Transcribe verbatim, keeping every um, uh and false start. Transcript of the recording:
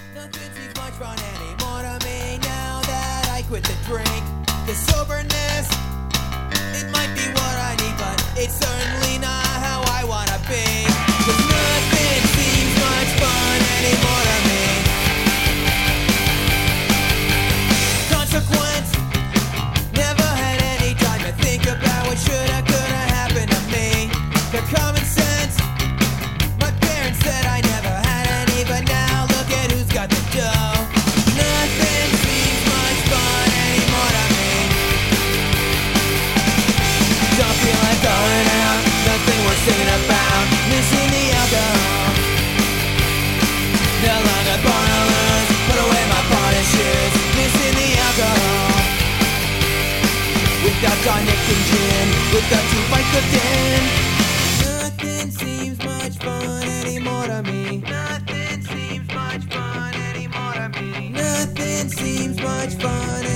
Nothing seems much fun anymore to me now that I quit the drink. The soberness, it might be what I need, but it's certainly not how I wanna be. 'Cause nothing seems much fun anymore to me. Consequence, never had any time to think about what shoulda, coulda happened to me. The common sense, my parents said I never had any, but now look at who's got the dough. Nothing seems much fun anymore to me. Don't feel like going out, nothing worth singing about. Missing the alcohol, no longer born to lose. Put away my polished shoes, missing the alcohol. Without tonic and gin, without two bites of din. Nothing seems much fun anymore to me. Nothing seems much fun anymore to me. Nothing seems much fun